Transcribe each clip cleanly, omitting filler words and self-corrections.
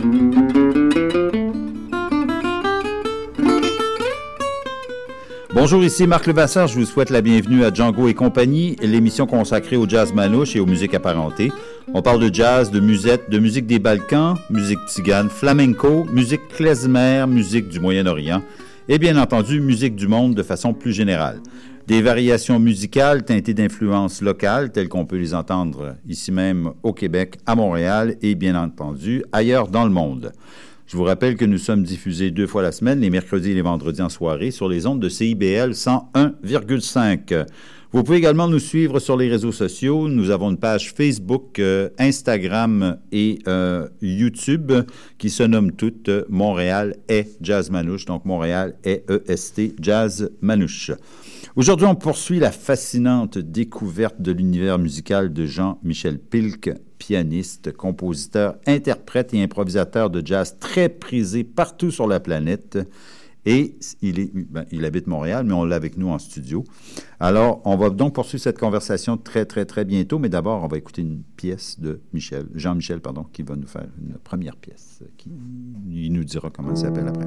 Bonjour, ici Marc Levasseur. Je vous souhaite la bienvenue à Django et compagnie, l'émission consacrée au jazz manouche et aux musiques apparentées. On parle de jazz, de musette, de musique des Balkans, musique tzigane, flamenco, musique klezmer, musique du Moyen-Orient et bien entendu musique du monde de façon plus générale. Des variations musicales teintées d'influences locales telles qu'on peut les entendre ici même au Québec, à Montréal et bien entendu ailleurs dans le monde. Je vous rappelle que nous sommes diffusés 2 fois la semaine, les mercredis et les vendredis en soirée, sur les ondes de CIBL 101,5. Vous pouvez également nous suivre sur les réseaux sociaux. Nous avons une page Facebook, Instagram et YouTube qui se nomme toutes Montréal est Jazz Manouche. Donc, Montréal est EST Jazz Manouche. Aujourd'hui, on poursuit la fascinante découverte de l'univers musical de Jean-Michel Pilk, pianiste, compositeur, interprète et improvisateur de jazz très prisé partout sur la planète. Et il habite Montréal, mais on l'a avec nous en studio. Alors, on va donc poursuivre cette conversation très, très, très bientôt. Mais d'abord, on va écouter une pièce de Jean-Michel, qui va nous faire une première pièce. Il nous dira comment elle s'appelle après.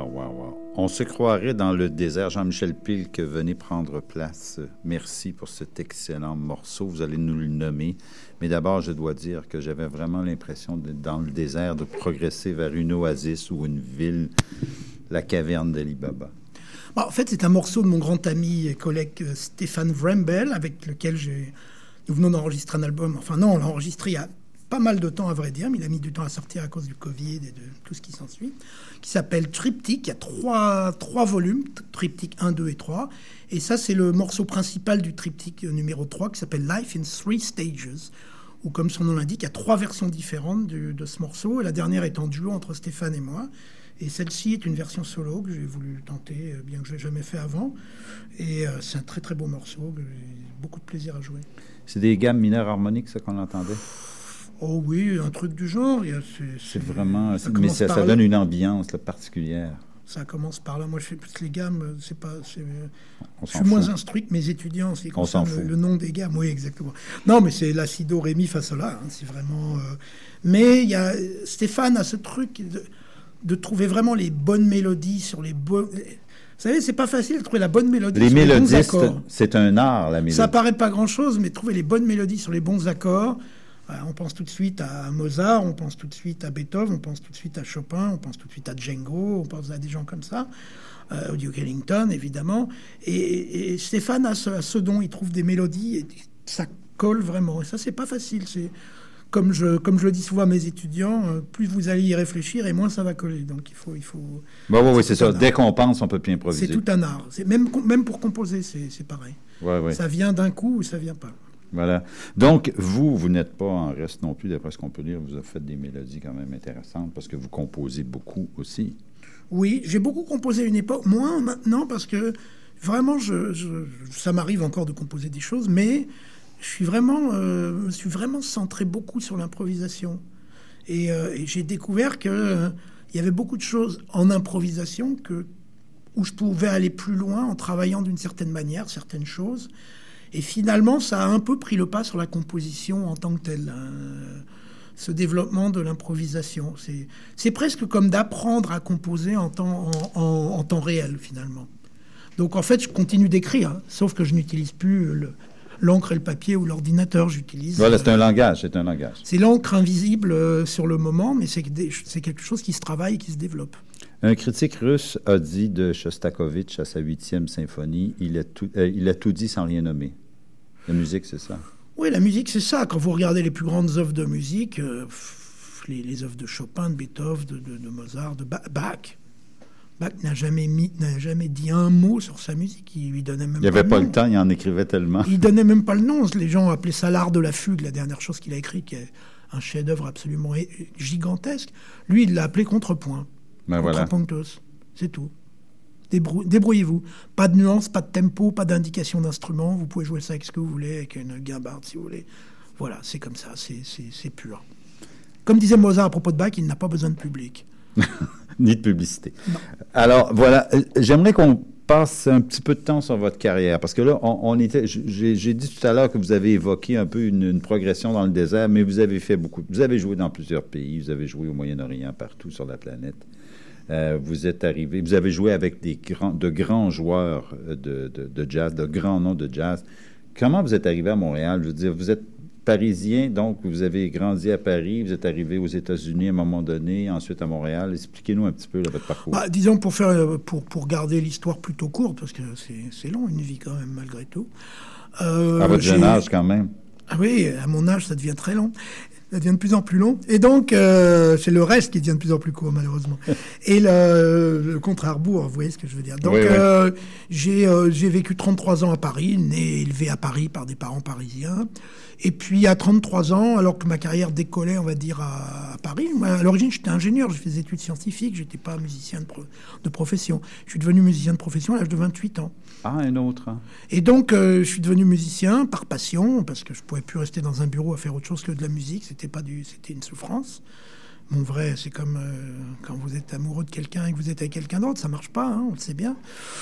wow. On se croirait dans le désert. Jean-Michel Pilk, venez prendre place. Merci pour cet excellent morceau. Vous allez nous le nommer. Mais d'abord, je dois dire que j'avais vraiment l'impression d'être dans le désert, de progresser vers une oasis ou une ville, la caverne d'Ali Baba. Bon, en fait, c'est un morceau de mon grand ami et collègue Stéphane Vrembel, avec lequel nous venons d'enregistrer un album. Enfin non, on l'a enregistré il y a pas mal de temps, à vrai dire, mais il a mis du temps à sortir à cause du Covid et de tout ce qui s'ensuit, qui s'appelle Triptyque. Il y a trois volumes, Triptyque 1, 2 et 3. Et ça, c'est le morceau principal du Triptyque numéro 3, qui s'appelle Life in Three Stages, où, comme son nom l'indique, il y a 3 versions différentes de ce morceau. Et la dernière est en duo entre Stéphane et moi. Et celle-ci est une version solo que j'ai voulu tenter, bien que je ne l'ai jamais fait avant. Et c'est un très, très beau morceau que j'ai beaucoup de plaisir à jouer. C'est des gammes mineures harmoniques, ça, qu'on entendait? Oh oui, un truc du genre. C'est vraiment... Mais ça donne une ambiance là, particulière. Ça commence par là. Moi, je fais plus les gammes. Je suis moins instruit que mes étudiants. On s'en fout. Le nom des gammes, oui, exactement. Non, mais c'est la si, do, ré, mi, fa, sol, la. C'est vraiment... Mais Stéphane a ce truc de trouver vraiment les bonnes mélodies sur les bons... Vous savez, c'est pas facile de trouver la bonne mélodie les sur les bons mélodistes, accords. C'est un art, la mélodie. Ça paraît pas grand-chose, mais trouver les bonnes mélodies sur les bons accords... On pense tout de suite à Mozart, on pense tout de suite à Beethoven, on pense tout de suite à Chopin, on pense tout de suite à Django, on pense à des gens comme ça, au Duke Ellington, évidemment. Et Stéphane a ce don, il trouve des mélodies et ça colle vraiment. Et ça, c'est pas facile. C'est comme je le dis souvent à mes étudiants, plus vous allez y réfléchir et moins ça va coller. Donc il faut. Oui, c'est ça. Dès qu'on pense, on peut plus improviser. C'est tout un art. Même pour composer, c'est pareil. Ouais. Ça vient d'un coup ou ça vient pas. Voilà. Donc, vous n'êtes pas en reste non plus, d'après ce qu'on peut lire. Vous avez fait des mélodies quand même intéressantes parce que vous composez beaucoup aussi. Oui, j'ai beaucoup composé à une époque, moins maintenant, parce que vraiment, ça m'arrive encore de composer des choses, mais me suis vraiment centré beaucoup sur l'improvisation. Et j'ai découvert qu'il y avait beaucoup de choses en improvisation où je pouvais aller plus loin en travaillant d'une certaine manière, certaines choses. Et finalement, ça a un peu pris le pas sur la composition en tant que telle. Ce développement de l'improvisation. C'est presque comme d'apprendre à composer en temps réel, finalement. Donc, en fait, je continue d'écrire, sauf que je n'utilise plus l'encre et le papier ou l'ordinateur. J'utilise... Voilà, c'est un langage. C'est l'encre invisible sur le moment, mais c'est quelque chose qui se travaille et qui se développe. Un critique russe a dit de Shostakovich à sa 8e symphonie, il a tout dit sans rien nommer. La musique, c'est ça. Oui, la musique, c'est ça. Quand vous regardez les plus grandes œuvres de musique, les œuvres de Chopin, de Beethoven, de Mozart, de Bach n'a jamais dit un mot sur sa musique. Il lui donnait même pas le nom. Il n'y avait pas le temps, il en écrivait tellement. Il donnait même pas le nom. Les gens appelaient ça l'art de la fugue, la dernière chose qu'il a écrit, qui est un chef-d'œuvre absolument gigantesque. Lui, il l'a appelé contrepoint. Contrapunctus, c'est tout. Débrouillez-vous. Pas de nuance, pas de tempo, pas d'indication d'instrument. Vous pouvez jouer ça avec ce que vous voulez, avec une guimbarde si vous voulez. Voilà, c'est comme ça, c'est pur. Comme disait Mozart à propos de Bach, il n'a pas besoin de public. Ni de publicité. Non. Alors, voilà, j'aimerais qu'on passe un petit peu de temps sur votre carrière, parce que là, j'ai dit tout à l'heure que vous avez évoqué un peu une progression dans le désert, mais vous avez fait beaucoup. Vous avez joué dans plusieurs pays, vous avez joué au Moyen-Orient, partout sur la planète. Vous avez joué avec de grands joueurs de jazz, de grands noms de jazz. Comment vous êtes arrivé à Montréal? Je veux dire, vous êtes parisien, donc vous avez grandi à Paris, vous êtes arrivé aux États-Unis à un moment donné, ensuite à Montréal. Expliquez-nous un petit peu votre parcours. Disons, pour garder l'histoire plutôt courte, parce que c'est long, une vie quand même, malgré tout. À votre jeune âge, quand même. Ah oui, à mon âge, ça devient très long. Ça devient de plus en plus long. Et donc, c'est le reste qui devient de plus en plus court, malheureusement. Et le contre-arbour, vous voyez ce que je veux dire. Donc, oui. J'ai vécu 33 ans à Paris, né et élevé à Paris par des parents parisiens. Et puis, à 33 ans, alors que ma carrière décollait, on va dire, à Paris, moi, à l'origine, j'étais ingénieur, j'ai fait des études scientifiques, je n'étais pas musicien de profession. Je suis devenu musicien de profession à l'âge de 28 ans. Ah, un autre. Et donc, je suis devenu musicien par passion, parce que je ne pouvais plus rester dans un bureau à faire autre chose que de la musique. C'était une souffrance. Mon vrai, c'est comme quand vous êtes amoureux de quelqu'un et que vous êtes avec quelqu'un d'autre, ça ne marche pas, hein, on le sait bien.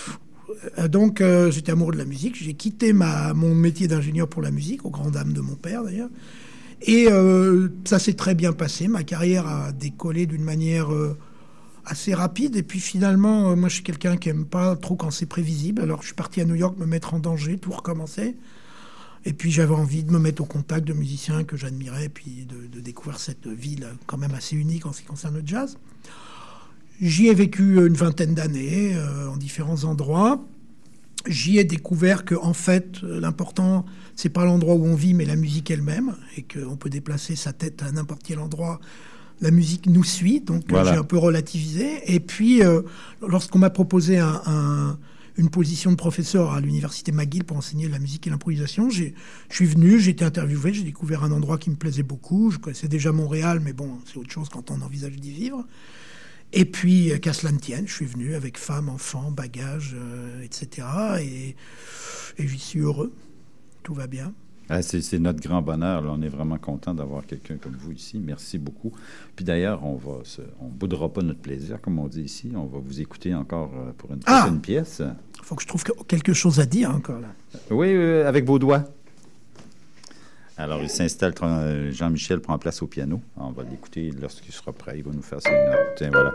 Donc, j'étais amoureux de la musique. J'ai quitté mon métier d'ingénieur pour la musique, aux grandes dames de mon père, d'ailleurs. Et ça s'est très bien passé. Ma carrière a décollé d'une manière assez rapide. Et puis finalement, moi, je suis quelqu'un qui aime pas trop quand c'est prévisible. Alors, je suis parti à New York me mettre en danger, tout recommencer. Et puis, j'avais envie de me mettre au contact de musiciens que j'admirais, puis de découvrir cette ville quand même assez unique en ce qui concerne le jazz. J'y ai vécu une vingtaine d'années, en différents endroits. J'y ai découvert que, en fait, l'important, c'est pas l'endroit où on vit, mais la musique elle-même, et qu'on peut déplacer sa tête à n'importe quel endroit. La musique nous suit, donc voilà. J'ai un peu relativisé. Et puis, lorsqu'on m'a proposé une position de professeur à l'université McGill pour enseigner la musique et l'improvisation, je suis venu, j'ai été interviewé, j'ai découvert un endroit qui me plaisait beaucoup. Je connaissais déjà Montréal, mais bon, c'est autre chose quand on envisage d'y vivre. Et puis, qu'à cela ne tienne, je suis venu avec femme, enfant, bagages, etc. Et j'y suis heureux. Tout va bien. Ah, c'est notre grand bonheur. Là. On est vraiment content d'avoir quelqu'un comme vous ici. Merci beaucoup. Puis d'ailleurs, on boudera pas notre plaisir, comme on dit ici. On va vous écouter encore pour une prochaine pièce. Il faut que je trouve quelque chose à dire encore, là. Oui, avec vos doigts. Alors, il s'installe, Jean-Michel prend place au piano. On va l'écouter lorsqu'il sera prêt. Il va nous faire ses notes. Tiens, voilà.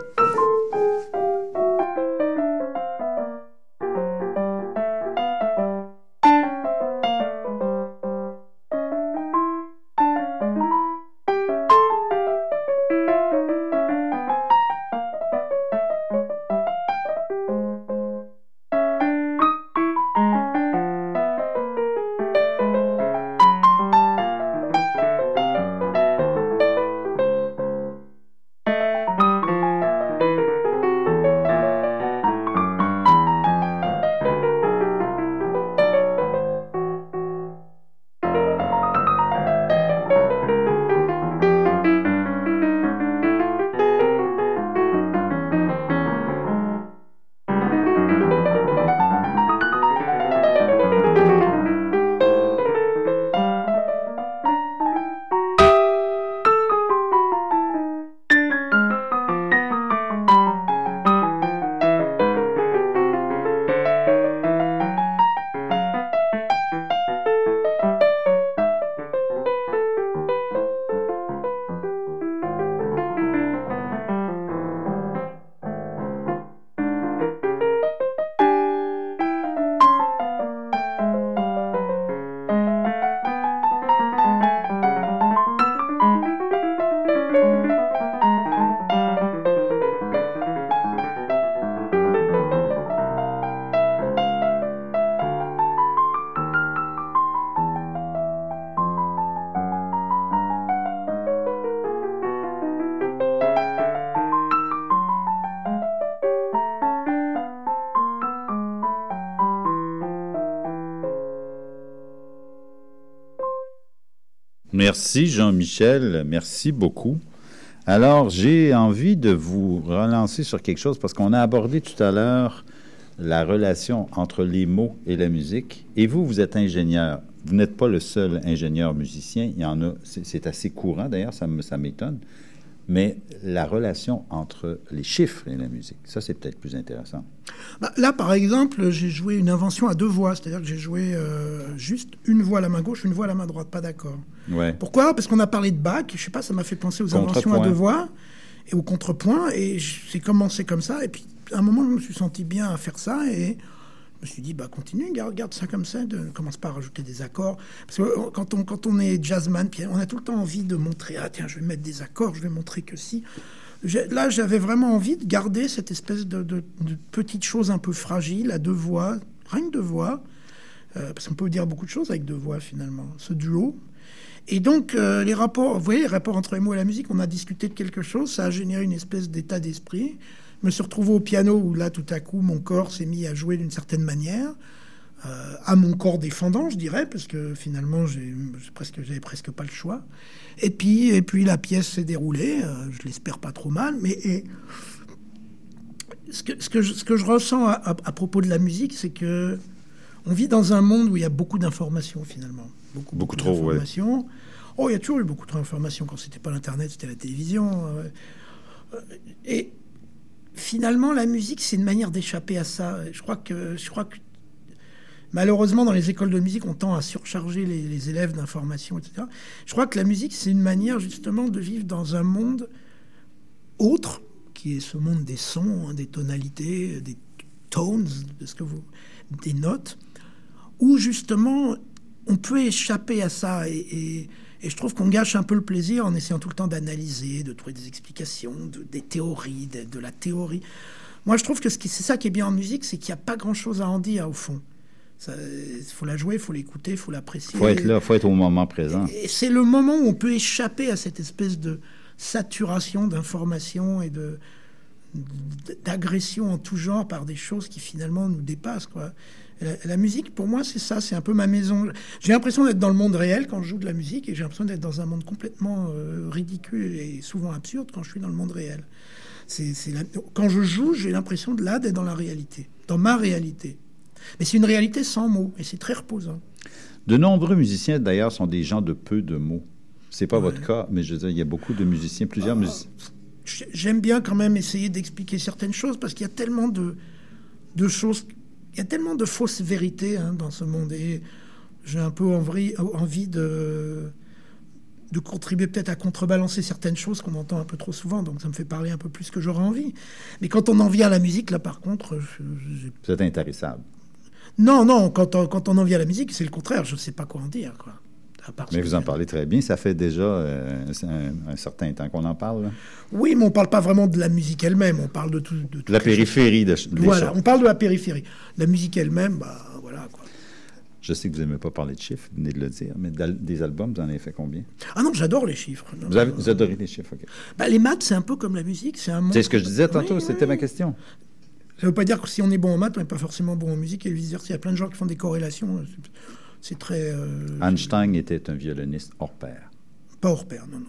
Merci Jean-Michel, merci beaucoup. Alors, j'ai envie de vous relancer sur quelque chose parce qu'on a abordé tout à l'heure la relation entre les mots et la musique. Et vous êtes ingénieur. Vous n'êtes pas le seul ingénieur musicien. Il y en a, c'est assez courant d'ailleurs, ça m'étonne. Mais la relation entre les chiffres et la musique, ça, c'est peut-être plus intéressant. Là, par exemple, j'ai joué une invention à deux voix. C'est-à-dire que j'ai joué juste une voix à la main gauche, une voix à la main droite, pas d'accord. Ouais. Pourquoi? Parce qu'on a parlé de Bach. Je sais pas, ça m'a fait penser aux inventions à deux voix et au contrepoint. Et j'ai commencé comme ça. Et puis, à un moment, je me suis senti bien à faire ça. Et je me suis dit, continue, garde ça comme ça. Ne commence pas à rajouter des accords. Parce que quand on est jazzman, puis on a tout le temps envie de montrer, tiens, je vais mettre des accords, je vais montrer que si. Là, j'avais vraiment envie de garder cette espèce de petite chose un peu fragile à deux voix, rien que deux voix. Parce qu'on peut dire beaucoup de choses avec deux voix, finalement. Ce duo. Et donc, les rapports, vous voyez, les rapports entre les mots et la musique, on a discuté de quelque chose, ça a généré une espèce d'état d'esprit. Je me suis retrouvé au piano où là, tout à coup, mon corps s'est mis à jouer d'une certaine manière, à mon corps défendant, je dirais, parce que finalement, j'avais presque pas le choix. Et puis la pièce s'est déroulée, je l'espère pas trop mal, mais ce que je ressens à propos de la musique, c'est que on vit dans un monde où il y a beaucoup d'informations, finalement. Beaucoup trop d'informations. Ouais. Oh, il y a toujours eu beaucoup trop d'informations. Quand c'était pas l'Internet, c'était la télévision. Et finalement, la musique, c'est une manière d'échapper à ça. Je crois que malheureusement, dans les écoles de musique, on tend à surcharger les élèves d'informations, etc. Je crois que la musique, c'est une manière, justement, de vivre dans un monde autre, qui est ce monde des sons, hein, des tonalités, des tones, des notes, où justement on peut échapper à ça. Et je trouve qu'on gâche un peu le plaisir en essayant tout le temps d'analyser, de trouver des explications, des théories, de la théorie. Moi, je trouve que c'est ça qui est bien en musique, c'est qu'il n'y a pas grand-chose à en dire, au fond. Il faut la jouer, il faut l'écouter, il faut l'apprécier. Il faut être là, il faut être au moment présent. Et c'est le moment où on peut échapper à cette espèce de saturation d'informations et d'agression en tout genre par des choses qui finalement nous dépassent, quoi. La musique, pour moi, c'est ça, c'est un peu ma maison. J'ai l'impression d'être dans le monde réel quand je joue de la musique, et j'ai l'impression d'être dans un monde complètement ridicule et souvent absurde quand je suis dans le monde réel. Quand je joue, j'ai l'impression d'être dans la réalité, dans ma réalité. Mais c'est une réalité sans mots, et c'est très reposant. De nombreux musiciens, d'ailleurs, sont des gens de peu de mots. C'est pas votre cas, mais je veux dire, il y a beaucoup de musiciens, plusieurs musiciens. J'aime bien quand même essayer d'expliquer certaines choses, parce qu'il y a tellement de choses, il y a tellement de fausses vérités, hein, dans ce monde, et j'ai un peu envie de contribuer peut-être à contrebalancer certaines choses qu'on entend un peu trop souvent, donc ça me fait parler un peu plus que j'aurais envie. Mais quand on en vient à la musique, là, par contre... Vous êtes intarissable. Non, quand on en vient à la musique, c'est le contraire, je ne sais pas quoi en dire, quoi. Mais vous en parlez très bien, ça fait déjà un certain temps qu'on en parle, là. Oui, mais on ne parle pas vraiment de la musique elle-même, on parle de tout... De la périphérie des voilà, choses. on parle de la périphérie. La musique elle-même, voilà, quoi. Je sais que vous n'aimez pas parler de chiffres, vous venez de le dire, mais des albums, vous en avez fait combien? Ah non, j'adore les chiffres. Non, vous adorez les chiffres, OK. Les maths, c'est un peu comme la musique, c'est un monde... C'est ce que je disais tantôt, c'était ma question. Ça ne veut pas dire que si on est bon en maths, on n'est pas forcément bon en musique, et vice-versa. Il y a plein de gens qui font des corrélations. C'est très... Einstein était un violoniste hors pair. Pas hors pair, non.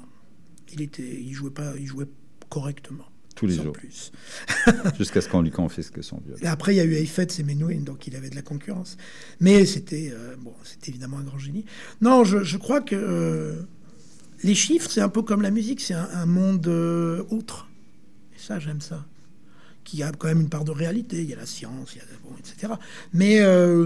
Il jouait correctement. Tous les jours. Plus. Jusqu'à ce qu'on lui confisque son violon. Et après, il y a eu Heifetz et Menuhin, donc il avait de la concurrence. Mais c'était évidemment un grand génie. Non, je crois que les chiffres, c'est un peu comme la musique, c'est un monde autre. Et ça, j'aime ça. Qui a quand même une part de réalité. Il y a la science, etc. Mais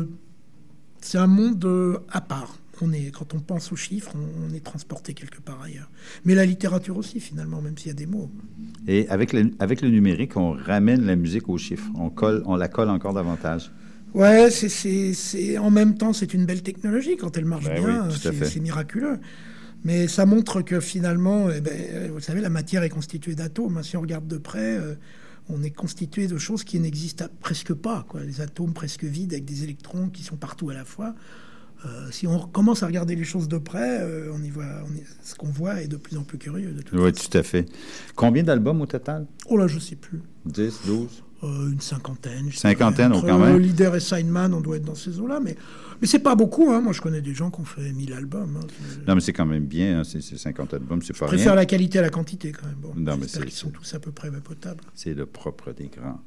c'est un monde à part. Quand on pense aux chiffres, on est transporté quelque part ailleurs. Mais la littérature aussi, finalement, même s'il y a des mots. Et avec le numérique, on ramène la musique aux chiffres. On la colle encore davantage. Ouais, en même temps, c'est une belle technologie. Quand elle marche bien, oui, c'est miraculeux. Mais ça montre que finalement, vous savez, la matière est constituée d'atomes. Si on regarde de près, on est constitué de choses qui n'existent presque pas, quoi. Les atomes presque vides avec des électrons qui sont partout à la fois. Si on commence à regarder les choses de près, ce qu'on voit est de plus en plus curieux. Oui, tout à fait. Combien d'albums au total? Oh là, je ne sais plus. 10, 12? Une cinquantaine. Cinquantaine, quand même. Leader et Steinman, on doit être dans ces eaux-là. Mais c'est pas beaucoup, hein. Moi, je connais des gens qui ont fait 1000 albums. Hein. Non, mais c'est quand même bien. Hein. C'est 50 albums, c'est pas rien. Je préfère la qualité à la quantité, quand même. Bon, non, mais ils sont tous à peu près potables. C'est le propre des grands.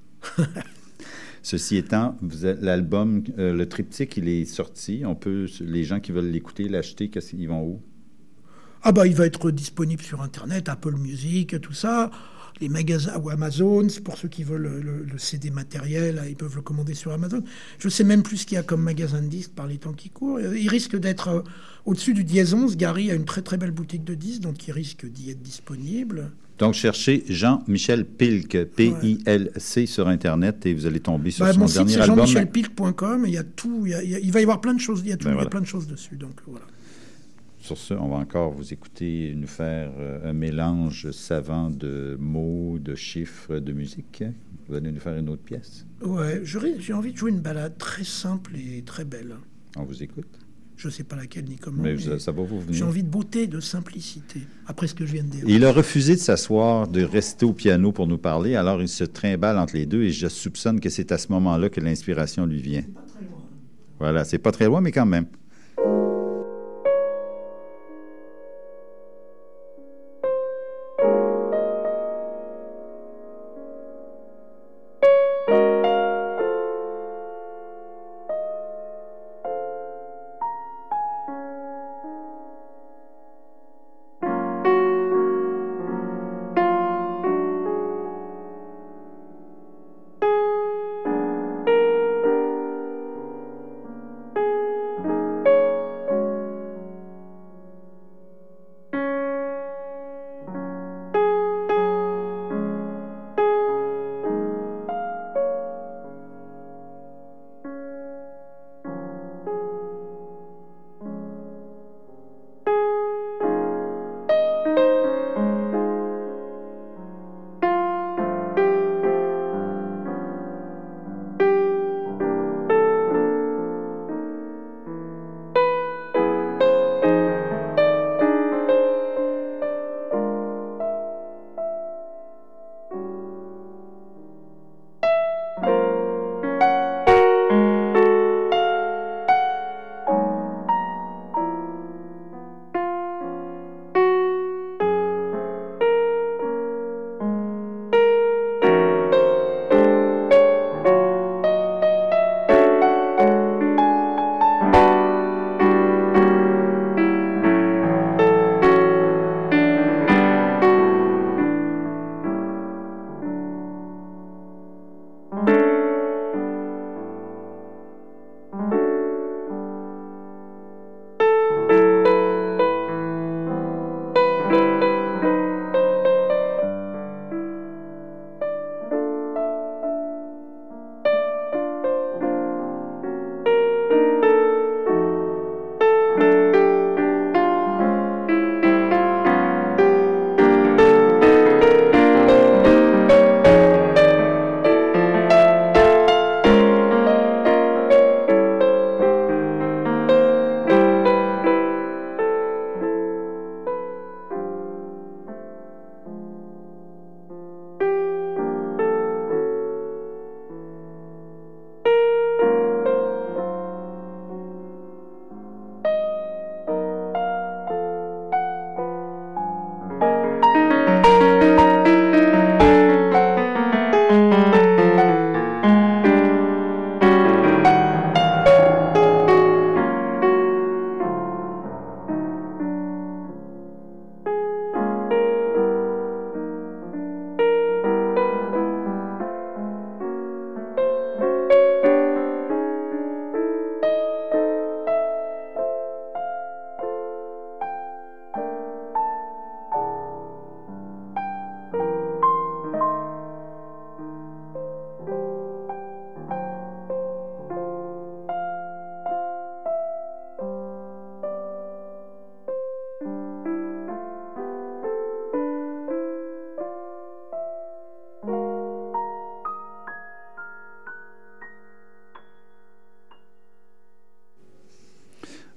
Ceci étant, l'album, le triptyque, il est sorti. Les gens qui veulent l'écouter, l'acheter, ils vont où? Il va être disponible sur Internet, Apple Music, tout ça. Les magasins ou Amazon, c'est pour ceux qui veulent le CD matériel, ils peuvent le commander sur Amazon. Je ne sais même plus ce qu'il y a comme magasin de disques par les temps qui courent. Il risque d'être au-dessus du Dièse 11. Gary a une très très belle boutique de disques, donc il risque d'y être disponible. Donc, cherchez Jean-Michel Pilk, P-I-L-C, sur Internet, et vous allez tomber sur son dernier album. Mon site, c'est jean-michelpilk.com, et il y a tout. Il va y avoir plein de choses. Il y a plein de choses dessus. Donc, voilà. Sur ce, on va encore vous écouter nous faire un mélange savant de mots, de chiffres, de musique. Vous allez nous faire une autre pièce. Ouais, j'ai envie de jouer une ballade très simple et très belle. On vous écoute. Je ne sais pas laquelle ni comment. Mais ça va vous venir. J'ai envie de beauté, de simplicité, après ce que je viens de dire. Il a refusé de s'asseoir, de rester au piano pour nous parler, alors il se trimballe entre les deux, et je soupçonne que c'est à ce moment-là que l'inspiration lui vient. C'est pas très loin. Voilà, c'est pas très loin, mais quand même.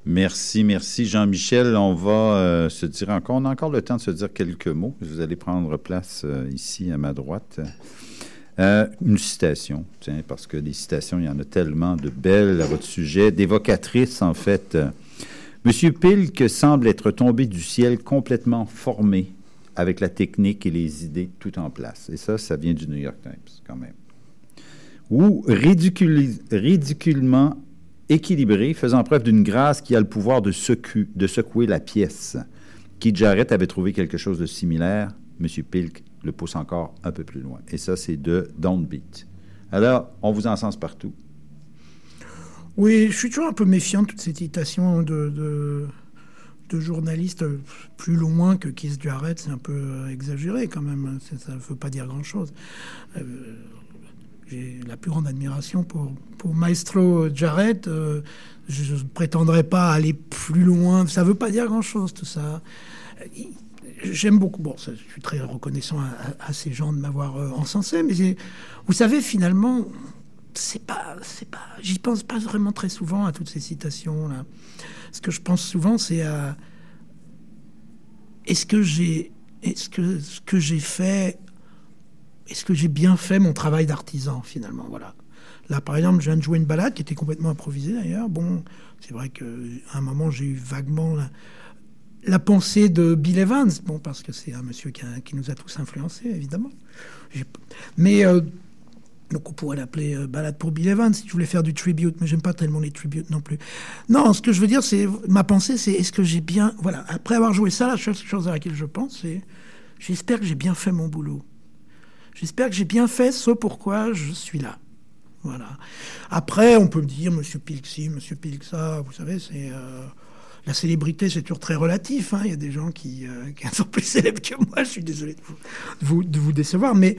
Merci, merci Jean-Michel. On va se dire encore, on a encore le temps de se dire quelques mots. Vous allez prendre place ici à ma droite. Une citation, tiens, parce que des citations, il y en a tellement de belles à votre sujet, d'évocatrices en fait. Monsieur Pilk semble être tombé du ciel complètement formé, avec la technique et les idées tout en place. Et ça vient du New York Times quand même. Ou ridiculement équilibré, faisant preuve d'une grâce qui a le pouvoir de secouer la pièce. Keith Jarrett avait trouvé quelque chose de similaire. M. Pilk le pousse encore un peu plus loin. Et ça, c'est de Downbeat. Alors, on vous encense partout. Oui, je suis toujours un peu méfiant de toutes ces citations de journalistes plus loin que Keith Jarrett. C'est un peu exagéré quand même. Ça ne veut pas dire grand-chose. J'ai la plus grande admiration pour Maestro Jarrett. Je ne prétendrai pas aller plus loin. Ça ne veut pas dire grand-chose, tout ça. J'aime beaucoup. Bon, je suis très reconnaissant à ces gens de m'avoir encensé, mais vous savez, finalement, j'y pense pas vraiment très souvent à toutes ces citations-là. Ce que je pense souvent, c'est à est-ce que j'ai bien fait mon travail d'artisan, finalement, voilà. Là, par exemple, je viens de jouer une balade qui était complètement improvisée, d'ailleurs. Bon, c'est vrai qu'à un moment, j'ai eu vaguement la pensée de Bill Evans, bon, parce que c'est un monsieur qui nous a tous influencés, évidemment. Mais, donc on pourrait l'appeler balade pour Bill Evans, si je voulais faire du tribute, mais j'aime pas tellement les tributes non plus. Non, ce que je veux dire, c'est, ma pensée, c'est est-ce que j'ai bien... Voilà, après avoir joué ça, la seule chose à laquelle je pense, c'est j'espère que j'ai bien fait mon boulot. J'espère que j'ai bien fait ce pourquoi je suis là. Voilà. Après, on peut me dire, monsieur Pilk ci, monsieur Pilk ça, vous savez, c'est... La célébrité, c'est toujours très relatif. Hein. Il y a des gens qui sont plus célèbres que moi. Je suis désolé de vous décevoir, mais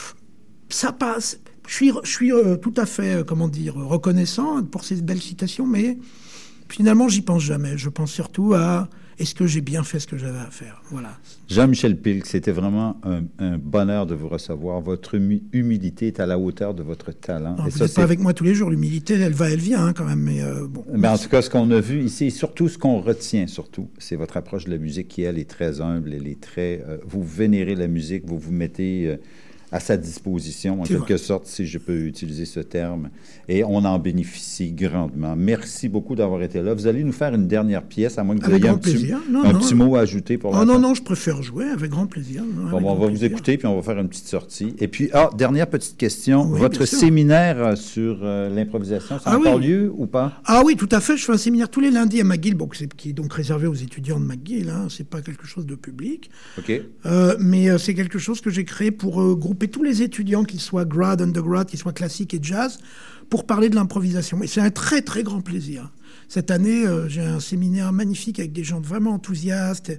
ça passe. Je suis tout à fait, reconnaissant pour ces belles citations, mais finalement, j'y pense jamais. Je pense surtout à est-ce que j'ai bien fait ce que j'avais à faire. Voilà. Jean-Michel Pilk, c'était vraiment un bonheur de vous recevoir. Votre humilité est à la hauteur de votre talent. Non, vous n'êtes pas avec moi tous les jours. L'humilité, elle va, elle vient hein, quand même. Mais bon. Mais en tout cas, ce qu'on a vu ici, et surtout ce qu'on retient, c'est votre approche de la musique qui, elle, est très humble. Elle est très... vous vénérez la musique, vous vous mettez... à sa disposition, en quelque sorte, si je peux utiliser ce terme. Et on en bénéficie grandement. Merci beaucoup d'avoir été là. Vous allez nous faire une dernière pièce, à moins que vous ayez un petit mot à ajouter pour la fin. Non, je préfère jouer avec grand plaisir. Bon, on va vous écouter, puis on va faire une petite sortie. Et puis, dernière petite question. Oui, votre séminaire sur l'improvisation, ça a encore lieu ou pas? Ah oui, tout à fait. Je fais un séminaire tous les lundis à McGill, qui est donc réservé aux étudiants de McGill. Hein. C'est pas quelque chose de public. OK. Mais c'est quelque chose que j'ai créé pour grouper tous les étudiants, qu'ils soient grad, undergrad, qu'ils soient classiques et jazz, pour parler de l'improvisation. Et c'est un très, très grand plaisir. Cette année, j'ai un séminaire magnifique avec des gens vraiment enthousiastes.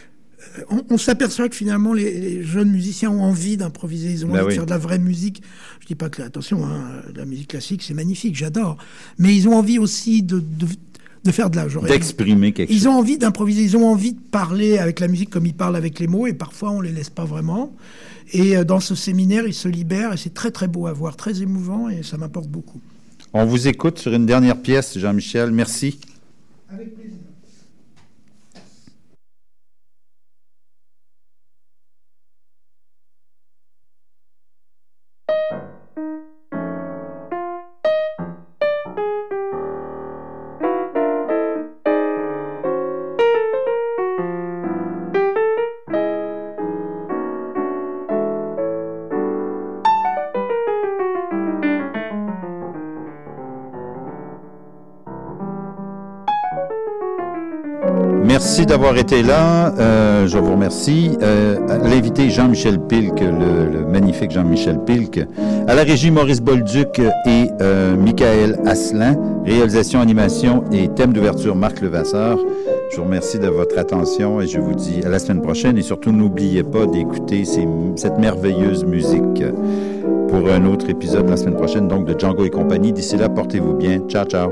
On s'aperçoit que finalement, les jeunes musiciens ont envie d'improviser. Ils ont envie de faire de la vraie musique. Je dis pas que, attention, la musique classique, c'est magnifique, j'adore. Mais ils ont envie aussi de faire de l'art. D'exprimer quelque chose. Ils ont envie d'improviser, ils ont envie de parler avec la musique comme ils parlent avec les mots, et parfois on les laisse pas vraiment. Et dans ce séminaire, ils se libèrent, et c'est très très beau à voir, très émouvant, et ça m'apporte beaucoup. On vous écoute sur une dernière pièce, Jean-Michel. Merci. Avec plaisir. Merci d'avoir été là. Je vous remercie. L'invité Jean-Michel Pilk, le magnifique Jean-Michel Pilk. À la régie, Maurice Bolduc et Michael Asselin. Réalisation, animation et thème d'ouverture, Marc Levasseur. Je vous remercie de votre attention et je vous dis à la semaine prochaine. Et surtout, n'oubliez pas d'écouter cette merveilleuse musique pour un autre épisode la semaine prochaine, donc de Django et compagnie. D'ici là, portez-vous bien. Ciao, ciao.